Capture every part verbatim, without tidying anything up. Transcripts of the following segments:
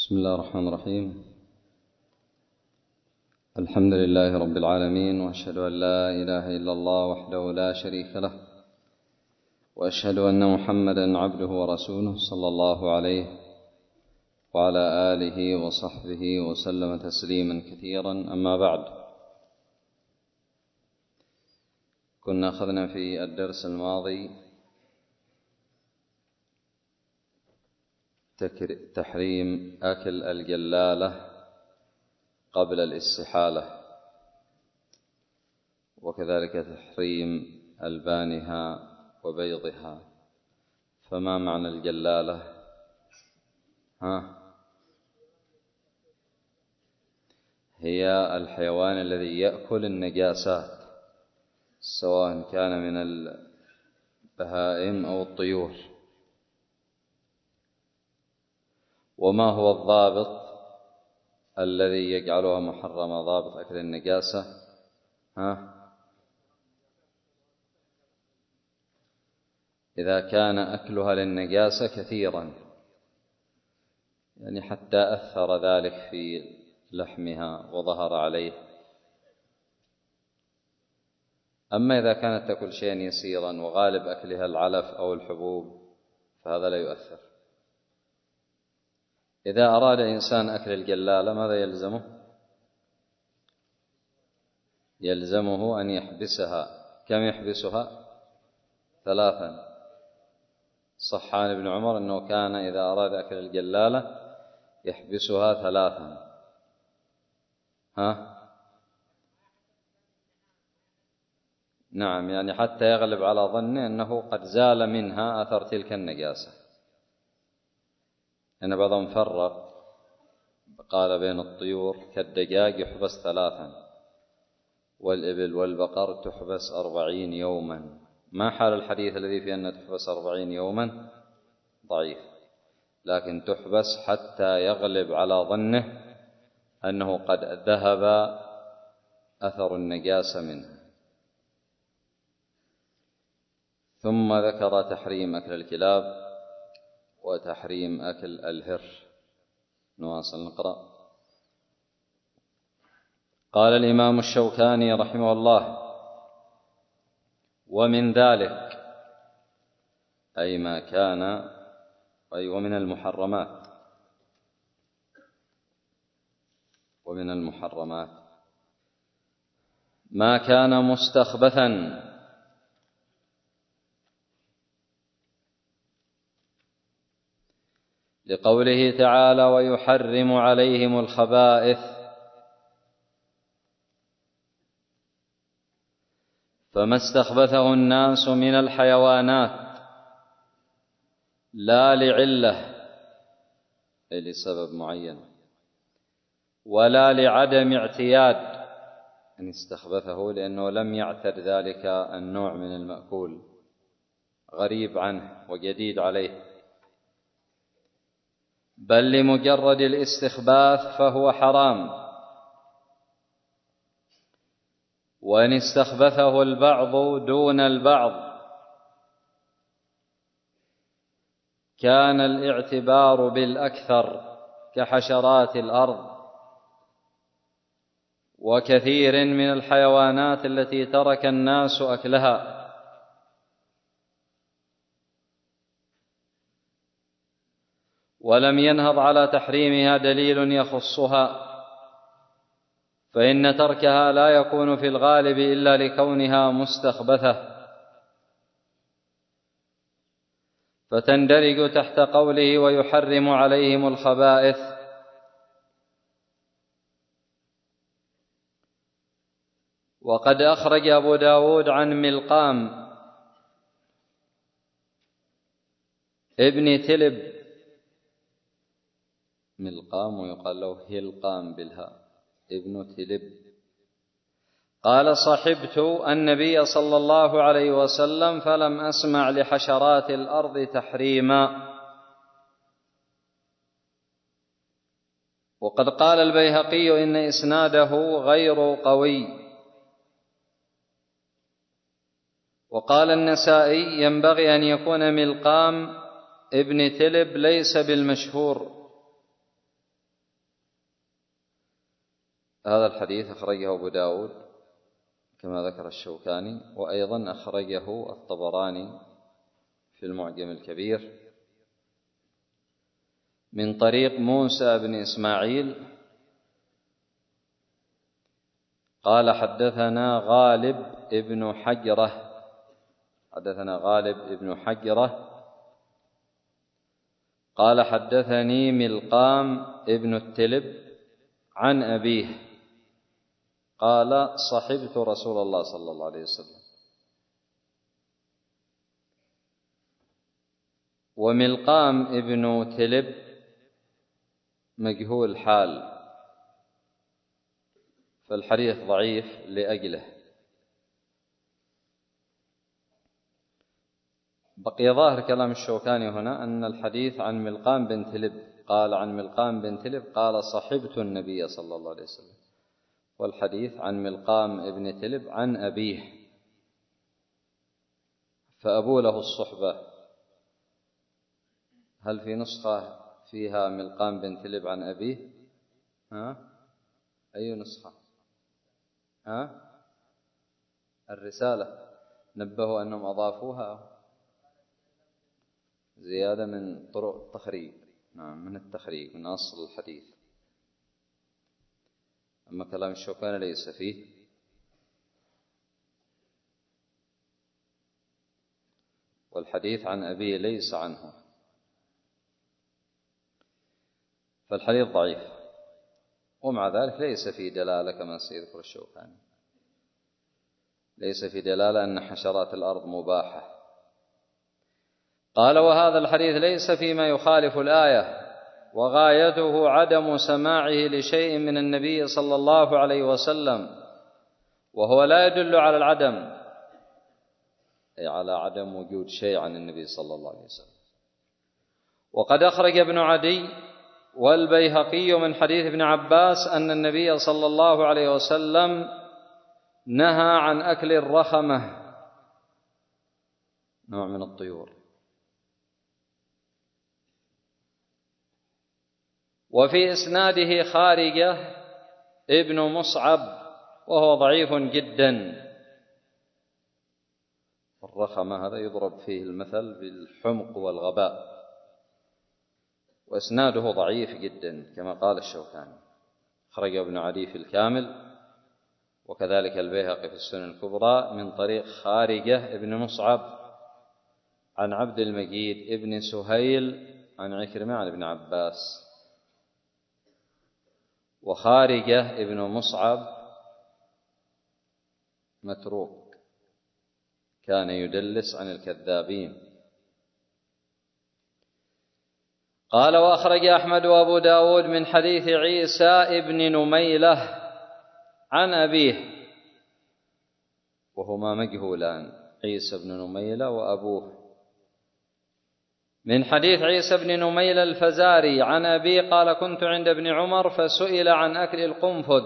بسم الله الرحمن الرحيم. الحمد لله رب العالمين، وأشهد أن لا إله إلا الله وحده لا شريك له، وأشهد أن محمدا عبده ورسوله صلى الله عليه وعلى آله وصحبه وسلم تسليما كثيرا. أما بعد، كنا أخذنا في الدرس الماضي تحريم أكل الجلالة قبل الاستحالة، وكذلك تحريم ألبانها وبيضها. فما معنى الجلالة؟ ها؟ هي الحيوان الذي يأكل النجاسات، سواء كان من البهائم أو الطيور. وما هو الضابط الذي يجعلها محرمة، ضابط أكل النجاسة؟ ها؟ إذا كان أكلها للنجاسة كثيرا، يعني حتى أثر ذلك في لحمها وظهر عليه. أما إذا كانت تأكل شيئا يسيرا وغالب أكلها العلف أو الحبوب فهذا لا يؤثر. إذا أراد إنسان أكل الجلالة ماذا يلزمه؟ يلزمه أن يحبسها. كم يحبسها؟ ثلاثا. صح عن ابن عمر أنه كان إذا أراد أكل الجلالة يحبسها ثلاثا. ها؟ نعم، يعني حتى يغلب على ظنه أنه قد زال منها أثر تلك النجاسة. أن بعضهم فرق، قال بين الطيور كالدجاج يحبس ثلاثا، والإبل والبقر تحبس أربعين يوما. ما حال الحديث الذي فيه أن تحبس أربعين يوما؟ ضعيف، لكن تحبس حتى يغلب على ظنه أنه قد ذهب أثر النجاسة منها. ثم ذكر تحريم أكل الكلاب وتحريم أكل الهر. نواصل نقرأ. قال الإمام الشوكاني رحمه الله: ومن ذلك، أي ما كان، أي ومن المحرمات، ومن المحرمات ما كان مستخبثا، لقوله تعالى: ويحرم عليهم الخبائث. فما استخبثه الناس من الحيوانات لا لعلة، أي لسبب معين، ولا لعدم اعتياد، أن استخبثه لأنه لم يعتد ذلك النوع من المأكول، غريب عنه وجديد عليه، بل لمجرد الاستخباث فهو حرام. وإن استخبثه البعض دون البعض كان الاعتبار بالأكثر، كحشرات الأرض وكثير من الحيوانات التي ترك الناس أكلها. ولم ينهض على تحريمها دليل يخصها، فإن تركها لا يكون في الغالب إلا لكونها مستخبثة، فتندرج تحت قوله: ويحرم عليهم الخبائث. وقد أخرج أبو داود عن ملقام ابن تلب، ملقام ويقال له هلقام بالهاء، ابن تلب، قال: صحبت النبي صلى الله عليه وسلم فلم أسمع لحشرات الأرض تحريما. وقد قال البيهقي إن إسناده غير قوي. وقال النسائي: ينبغي أن يكون ملقام ابن تلب ليس بالمشهور، هذا الحديث أخرجه أبو داود كما ذكر الشوكاني، وأيضا أخرجه الطبراني في المعجم الكبير من طريق موسى بن إسماعيل قال حدثنا غالب ابن حجرة حدثنا غالب ابن حجرة قال حدثني ملقام ابن التلب عن أبيه قال صحبت رسول الله صلى الله عليه وسلم. وملقام ابن تلب مجهول حال، فالحديث ضعيف لأجله. بقي ظاهر كلام الشوكاني هنا أن الحديث عن ملقام بن تلب، قال عن ملقام بن تلب قال صحبت النبي صلى الله عليه وسلم، والحديث عن ملقام ابن تلب عن أبيه، فأبو له الصحبة. هل في نسخة فيها ملقام بن تلب عن أبيه؟ ها؟ أي نسخة؟ ها؟ الرسالة نبهوا أنهم أضافوها زيادة من طرق التخريج. نعم، من التخريج من أصل الحديث. أما كلام الشوكاني ليس فيه. والحديث عن أبيه ليس عنه، فالحديث ضعيف، ومع ذلك ليس فيه دلالة كما سيذكر الشوكاني، ليس فيه دلالة أن حشرات الأرض مباحة. قال وهذا الحديث ليس فيما يخالف الآية، وغايته عدم سماعه لشيء من النبي صلى الله عليه وسلم، وهو لا يدل على العدم، أي على عدم وجود شيء عن النبي صلى الله عليه وسلم. وقد أخرج ابن عدي والبيهقي من حديث ابن عباس أن النبي صلى الله عليه وسلم نهى عن أكل الرخمة، نوع من الطيور. وفي إسناده خارجة ابن مصعب وهو ضعيف جدا. الرخمة هذا يضرب فيه المثل بالحمق والغباء، وإسناده ضعيف جدا كما قال الشوكاني. خرج ابن عدي في الكامل، وكذلك البيهقي في السنن الكبرى من طريق خارجة ابن مصعب عن عبد المجيد ابن سهيل عن عكرمة عن ابن عباس. وخارجة ابن مصعب متروك، كان يدلس عن الكذابين. قال وأخرج أحمد وأبو داود من حديث عيسى ابن نميلة عن أبيه، وهما مجهولان، عيسى بن نميلة وأبوه. من حديث عيسى بن نميلة الفزاري عن أبيه قال كنت عند ابن عمر فسئل عن أكل القنفذ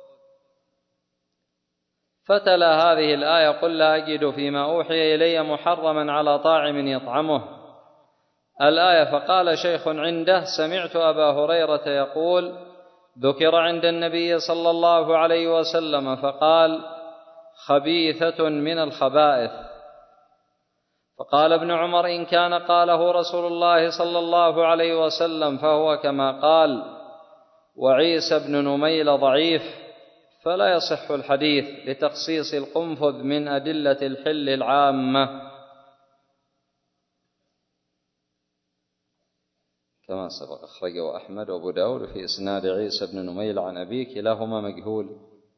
فتلا هذه الآية قل لا أجد فيما أوحي إلي محرما على طاعم يطعمه الآية. فقال شيخ عنده سمعت أبا هريرة يقول ذكر عند النبي صلى الله عليه وسلم فقال خبيثة من الخبائث. فقال ابن عمر إن كان قاله رسول الله صلى الله عليه وسلم فهو كما قال، وعيسى بن نميل ضعيف فلا يصح الحديث لتخصيص القنفذ من أدلة الحل العامة كما سبق. أخرجه أحمد وأبو داود في إسناد عيسى بن نميل عن أبيه كلاهما مجهول.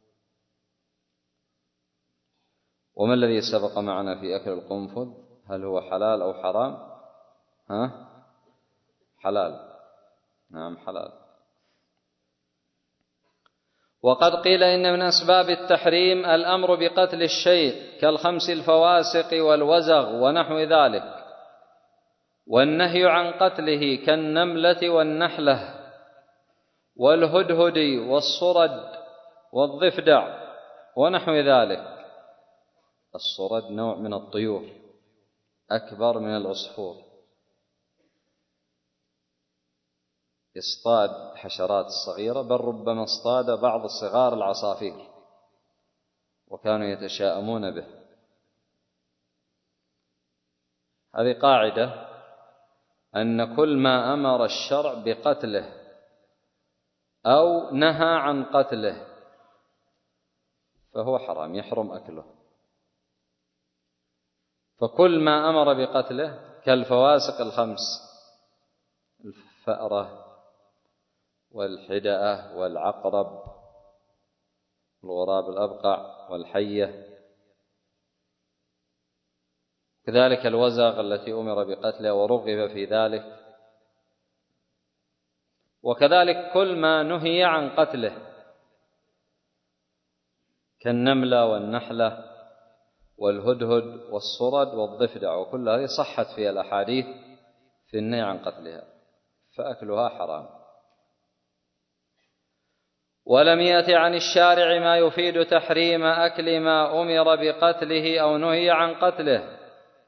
وما الذي سبق معنا في أكل القنفذ؟ هل هو حلال أو حرام؟ ها؟ حلال. نعم حلال. وقد قيل إن من أسباب التحريم الأمر بقتل الشيء كالخمس الفواسق والوزغ ونحو ذلك، والنهي عن قتله كالنملة والنحلة والهدهد والصرد والضفدع ونحو ذلك. الصرد نوع من الطيور أكبر من العصفور، يصطاد حشرات صغيرة، بل ربما اصطاد بعض صغار العصافير وكانوا يتشاءمون به. هذه قاعدة أن كل ما أمر الشرع بقتله أو نهى عن قتله فهو حرام، يحرم أكله. فكل ما أمر بقتله كالفواسق الخمس، الفأرة والحدأة والعقرب والغراب الأبقع والحية، كذلك الوزغ التي أمر بقتله ورغب في ذلك، وكذلك كل ما نهي عن قتله كالنملة والنحلة والهدهد والصرد والضفدع، وكل هذه صحت في الأحاديث في النهي عن قتلها، فأكلها حرام. ولم يأت عن الشارع ما يفيد تحريم أكل ما أمر بقتله أو نهي عن قتله،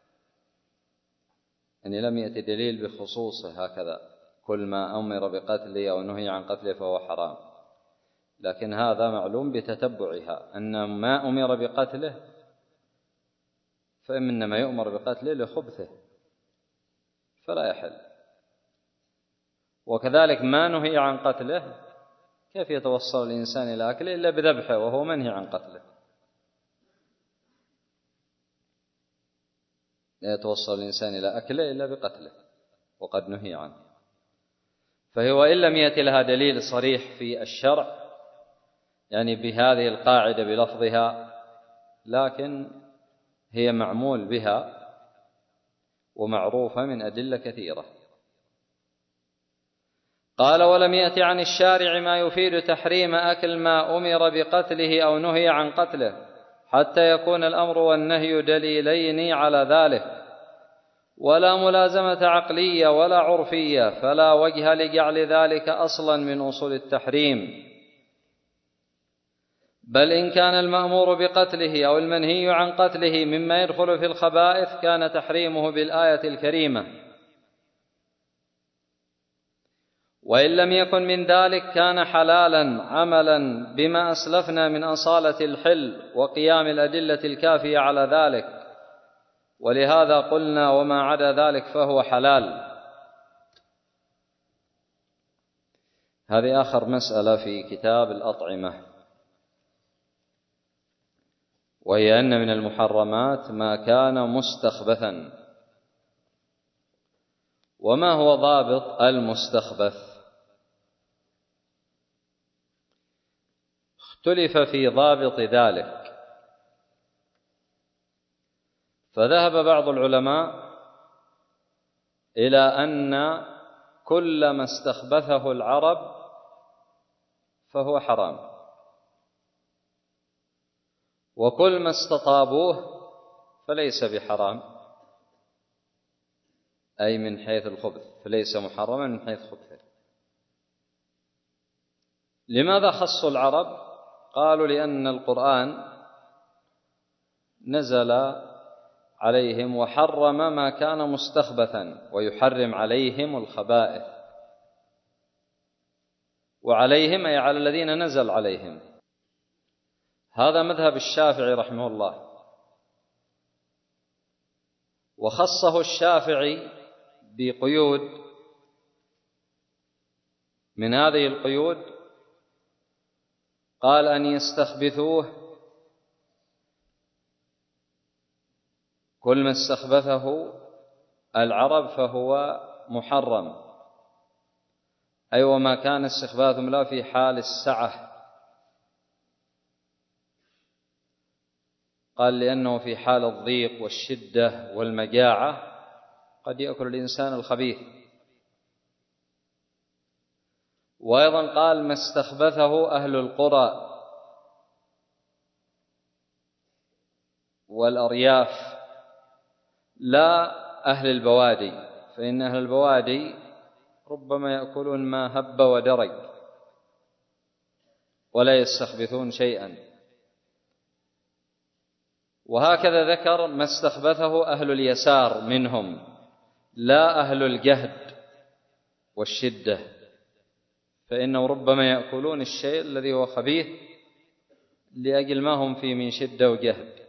يعني لم يأت دليل بخصوصه هكذا كل ما أمر بقتله أو نهي عن قتله فهو حرام، لكن هذا معلوم بتتبعها أن ما أمر بقتله فإنما يؤمر بقتله لخبثه فلا يحل، وكذلك ما نهي عن قتله كيف يتوصل الإنسان إلى أكله إلا بذبحه وهو منهي عن قتله؟ لا يتوصل الإنسان إلى أكله إلا بقتله وقد نهي عنه. فهو إن لم يأتي لها دليل صريح في الشرع يعني بهذه القاعدة بلفظها، لكن هي معمول بها ومعروفة من أدلة كثيرة. قال: ولم يأت عن الشارع ما يفيد تحريم أكل ما أمر بقتله أو نهي عن قتله حتى يكون الأمر والنهي دليلين على ذلك، ولا ملازمة عقلية ولا عرفية، فلا وجه لجعل ذلك أصلا من أصول التحريم. بل إن كان المأمور بقتله أو المنهي عن قتله مما يدخل في الخبائث كان تحريمه بالآية الكريمة، وإن لم يكن من ذلك كان حلالا عملا بما أسلفنا من أصالة الحل وقيام الأدلة الكافية على ذلك، ولهذا قلنا وما عدا ذلك فهو حلال. هذه آخر مسألة في كتاب الأطعمة، وهي أن من المحرمات ما كان مستخبثا. وما هو ضابط المستخبث؟ اختلف في ضابط ذلك، فذهب بعض العلماء إلى أن كل ما استخبثه العرب فهو حرام، وكل ما استطابوه فليس بحرام، أي من حيث الخبث، فليس محرما من حيث خبثه. لماذا خصوا العرب؟ قالوا لأن القرآن نزل عليهم وحرم ما كان مستخبثا ويحرم عليهم الخبائث، وعليهم أي على الذين نزل عليهم. هذا مذهب الشافعي رحمه الله، وخصه الشافعي بقيود، من هذه القيود قال أن يستخبثوه كل ما استخبثه العرب فهو محرم، أي وما كان استخباثهم لا في حال السعة، قال لأنه في حال الضيق والشدة والمجاعة قد يأكل الإنسان الخبيث. وأيضا قال ما استخبثه أهل القرى والأرياف لا أهل البوادي، فإن أهل البوادي ربما يأكلون ما هب ودرج ولا يستخبثون شيئا. وهكذا ذكر ما استخبثه أهل اليسار منهم لا أهل الجهد والشدة، فإنه ربما يأكلون الشيء الذي هو خبيث لأجل ما هم فيه من شدة وجهد.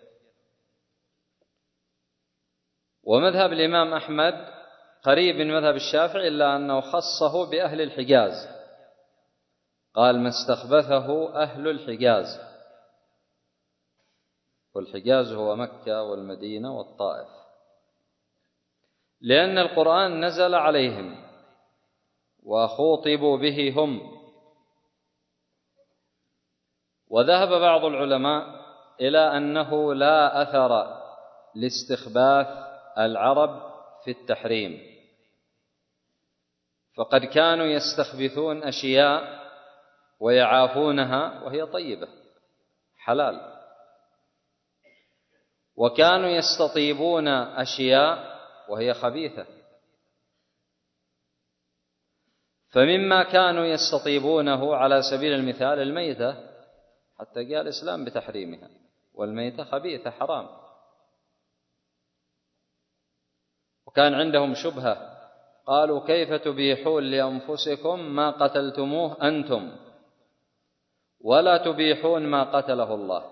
ومذهب الإمام أحمد قريب من مذهب الشافعي إلا أنه خصه بأهل الحجاز، قال ما استخبثه أهل الحجاز، والحجاز هو مكة والمدينة والطائف، لأن القرآن نزل عليهم وخوطبوا به هم. وذهب بعض العلماء إلى أنه لا أثر لاستخباث العرب في التحريم، فقد كانوا يستخبثون أشياء ويعافونها وهي طيبة حلال، وكانوا يستطيبون أشياء وهي خبيثة. فمما كانوا يستطيبونه على سبيل المثال الميتة، حتى جاء الإسلام بتحريمها، والميتة خبيثة حرام. وكان عندهم شبهة، قالوا كيف تبيحون لأنفسكم ما قتلتموه أنتم ولا تبيحون ما قتله الله؟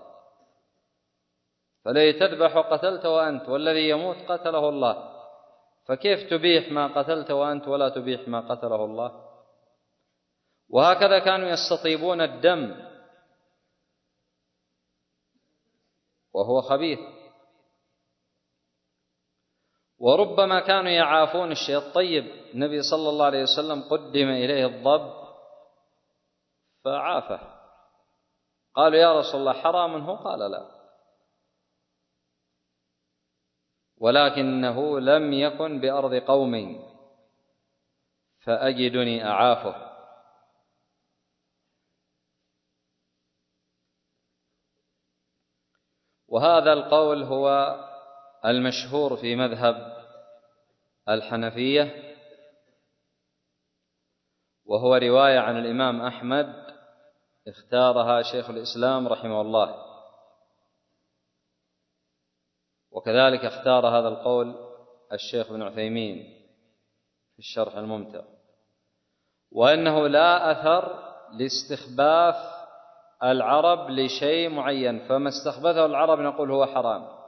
فلي تذبح قتلته أنت، والذي يموت قتله الله، فكيف تبيح ما قتلته أنت ولا تبيح ما قتله الله؟ وهكذا كانوا يستطيبون الدم وهو خبيث. وربما كانوا يعافون الشيء الطيب. النبي صلى الله عليه وسلم قدم إليه الضب فعافه، قالوا يا رسول الله حرام هو؟ قال لا، ولكنه لم يكن بأرض قوم فأجدني أعافه. وهذا القول هو المشهور في مذهب الحنفية، وهو رواية عن الإمام أحمد اختارها شيخ الإسلام رحمه الله، وكذلك اختار هذا القول الشيخ ابن عثيمين في الشرح الممتع، وأنه لا أثر لاستخباث العرب لشيء معين، فما استخبثه العرب نقول هو حرام.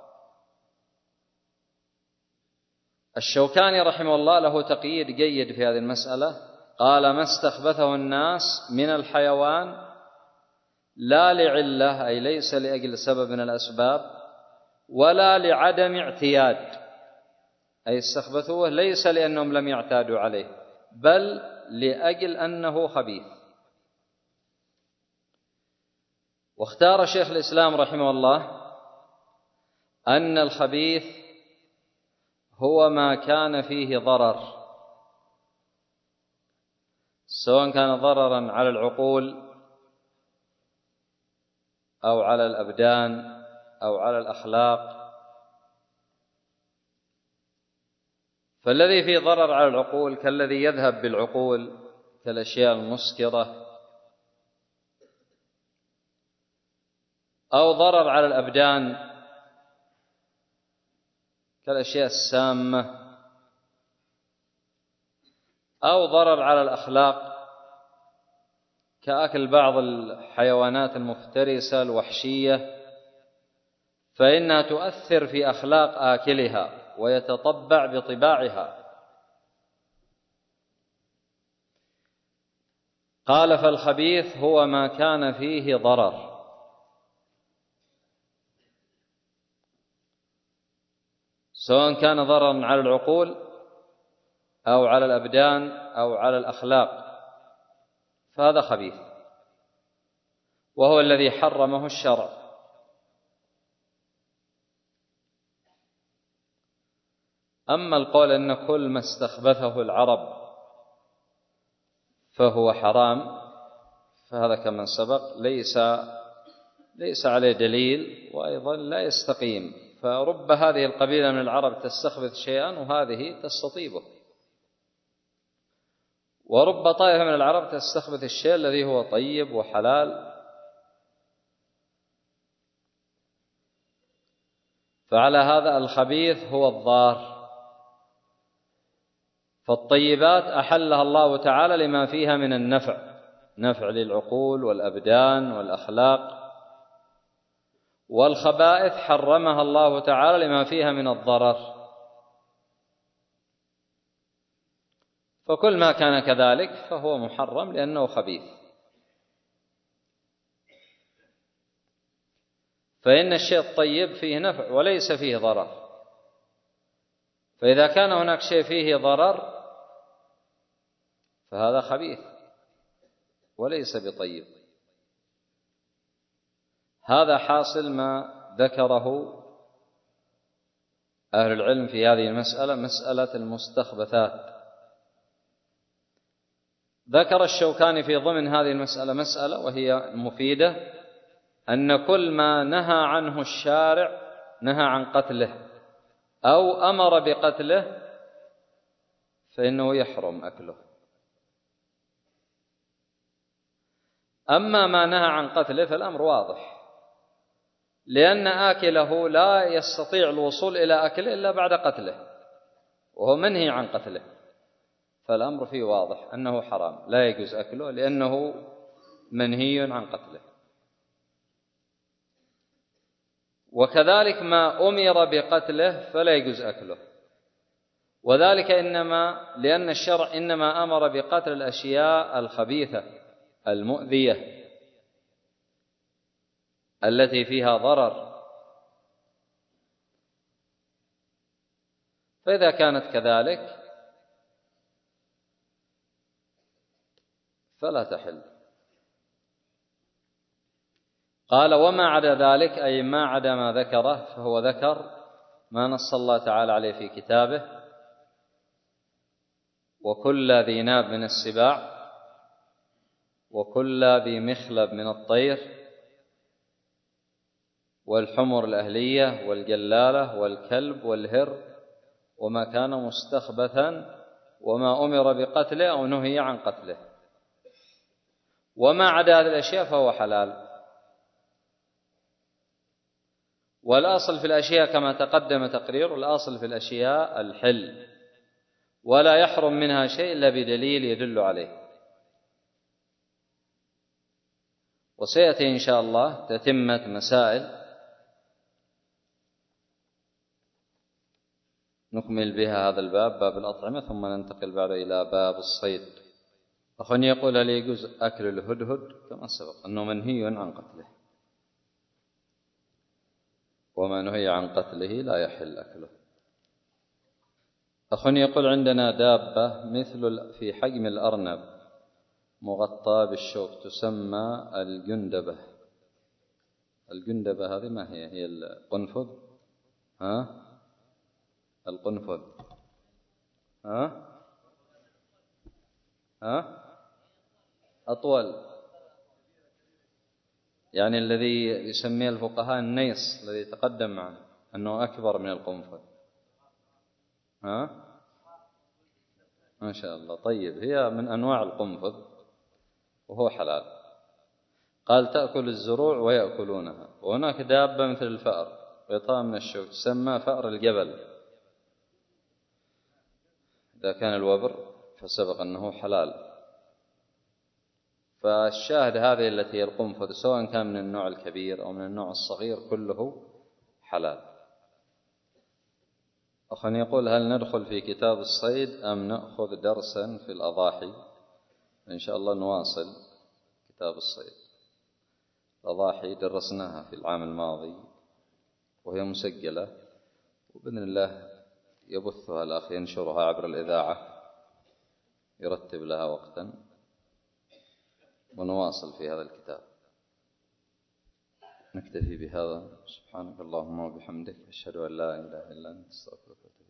الشوكاني رحمه الله له تقييد جيد في هذه المسألة، قال ما استخبثه الناس من الحيوان لا لعلة، أي ليس لأجل سبب من الأسباب، ولا لعدم اعتياد، أي استخبثوه ليس لأنهم لم يعتادوا عليه، بل لأجل أنه خبيث. واختار شيخ الإسلام رحمه الله أن الخبيث هو ما كان فيه ضرر، سواء كان ضررا على العقول أو على الأبدان أو على الأخلاق. فالذي فيه ضرر على العقول كالذي يذهب بالعقول كالأشياء المسكرة، أو ضرر على الأبدان كالأشياء السامة، أو ضرر على الأخلاق كأكل بعض الحيوانات المفترسة الوحشية، فإنها تؤثر في أخلاق آكلها ويتطبع بطباعها. قال فالخبيث هو ما كان فيه ضرر، سواء كان ضررا على العقول أو على الأبدان أو على الأخلاق، فهذا خبيث، وهو الذي حرمه الشرع. أما القول أن كل ما استخبثه العرب فهو حرام، فهذا كما سبق ليس ليس عليه دليل، وأيضا لا يستقيم. فرب هذه القبيلة من العرب تستخبث شيئا وهذه تستطيبه، ورب طائفة من العرب تستخبث الشيء الذي هو طيب وحلال. فعلى هذا الخبيث هو الضار. فالطيبات أحلها الله تعالى لما فيها من النفع، نفع للعقول والأبدان والأخلاق، والخبائث حرمها الله تعالى لما فيها من الضرر. فكل ما كان كذلك فهو محرم لأنه خبيث. فإن الشيء الطيب فيه نفع وليس فيه ضرر، فإذا كان هناك شيء فيه ضرر فهذا خبيث وليس بطيب. هذا حاصل ما ذكره أهل العلم في هذه المسألة، مسألة المستخبثات. ذكر الشوكاني في ضمن هذه المسألة مسألة وهي مفيدة، أن كل ما نهى عنه الشارع نهى عن قتله أو أمر بقتله فإنه يحرم أكله. أما ما نهى عن قتله فالأمر واضح، لأن آكله لا يستطيع الوصول إلى أكله إلا بعد قتله، وهو منهي عن قتله، فالأمر فيه واضح أنه حرام لا يجوز أكله لأنه منهي عن قتله. وكذلك ما أمر بقتله فلا يجوز أكله، وذلك إنما لأن الشرع إنما أمر بقتل الأشياء الخبيثة المؤذية التي فيها ضرر، فإذا كانت كذلك فلا تحل. قال وما عدا ذلك أي ما عدا ما ذكره، فهو ذكر ما نص الله تعالى عليه في كتابه: وكل ذي ناب من السباع وكل ذي مخلب من الطير والحمر الأهلية والجلالة والكلب والهر وما كان مستخبثا وما أمر بقتله أو نهي عن قتله. وما عدا هذه الأشياء فهو حلال. والأصل في الأشياء كما تقدم تقرير، الأصل في الأشياء الحل، ولا يحرم منها شيء إلا بدليل يدل عليه. وسيأتي إن شاء الله تتمة مسائل نكمل بها هذا الباب، باب الأطعمة، ثم ننتقل بعد إلى باب الصيد. أخواني يقول: هل يجوز أكل الهدهد؟ كما سبق أنه منهي عن قتله، وما نهي عن قتله لا يحل أكله. أخواني يقول: عندنا دابة مثل في حجم الأرنب مغطاة بالشوك تسمى الجندبة. الجندبة هذه ما هي؟ هي القنفذ؟ ها؟ القنفذ؟ ها؟ ها؟ أطول، يعني الذي يسميه الفقهاء النيص الذي تقدم معنا أنه أكبر من القنفذ. ها؟ ما شاء الله. طيب، هي من أنواع القنفذ وهو حلال. قال: تأكل الزروع ويأكلونها. وهناك دابة مثل الفأر غطاء من الشوك تسمى فأر الجبل، إذا كان الوبر فسبق أنه حلال. فالشاهد هذه التي هي القنفذ سواء كان من النوع الكبير أو من النوع الصغير كله حلال. أخواني يقول: هل ندخل في كتاب الصيد أم نأخذ درسا في الأضاحي؟ إن شاء الله نواصل كتاب الصيد. الأضاحي درسناها في العام الماضي وهي مسجلة، وبإذن الله يبثها الأخ ينشرها عبر الإذاعة، يرتب لها وقتا، ونواصل في هذا الكتاب. نكتفي بهذا. سبحانك اللهم وبحمدك، أشهد أن لا إله إلا أنت، أستغفرك.